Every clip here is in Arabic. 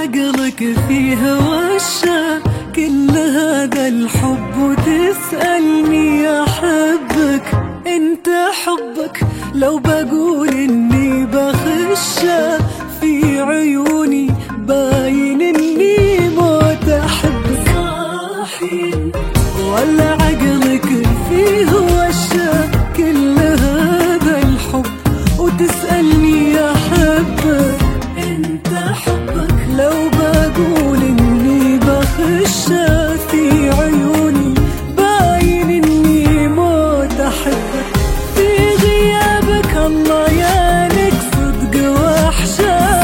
عقلك فيه وشا كل هذا الحب وتسألني أحبك؟ انت حبك لو بقول اني بخشى في عيوني باين اني موت احبك. صاحي ولا عقلك فيه وشا كل هذا الحب وتسألني أحبك؟ انت حبك لو بقول اني بخشى في عيوني باين اني موت احبك. في غيابك الله يالك صدق وحشة،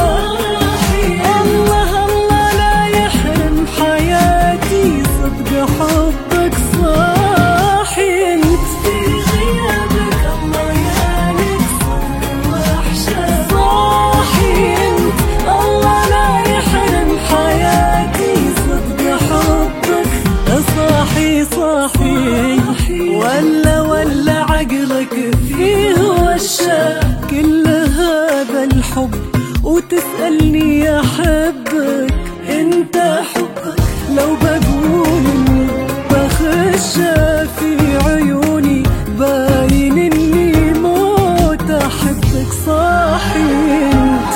الله الله لا يحرم حياتي صدق حبك. صاحي انت في غيابك الله يالك صدق وحشة. صاحي انت الله لا يحرم حياتي صدق حبك. صاحي صاحي ولا عقلك فيه وشا كل هذا الحب وتسألني أحبك؟ انت حبك لو بقول اني بخشى في عيوني باين اني موت احبك. صاحي انت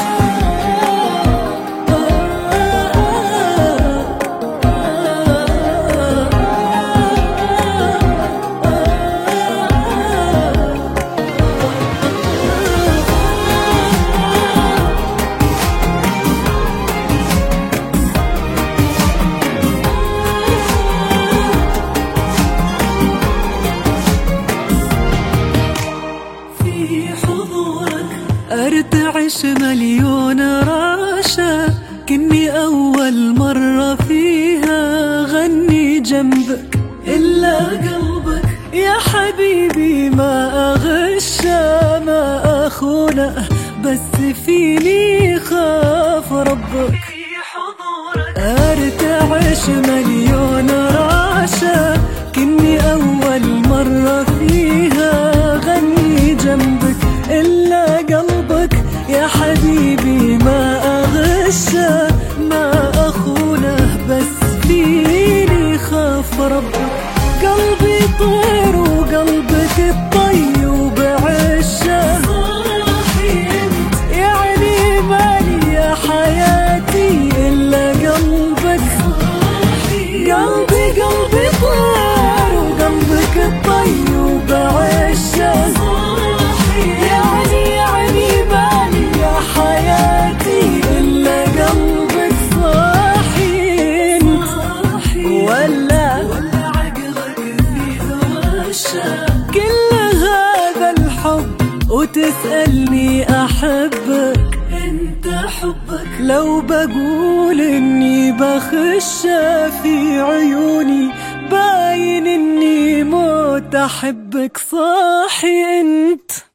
ارتعش مليون راشة كني أول مرة فيها غني جنبك. إلا قلبك يا حبيبي ما أغشى ما أخونه بس فيني خاف ربك. ارتعش مليون راشة كني أول مرة فيها غني جنبك. إلا قلبك يا حبيبي ما أغشى ما أخونه بس فيني خاف ربك. قلبي طير وقلبك الطيب عشة. يعني مالي يا حياتي إلا قلبك. قلبي طير وقلبك الطيب عشة. يعني بالي يا حياتي إلا قلبك. صاحي ولا عقلك فيه وشا كل هذا الحب وتسألني أحبك؟ انت حبك لو بقول اني بخشى في عيوني باين اني موت احبك. صاحي انت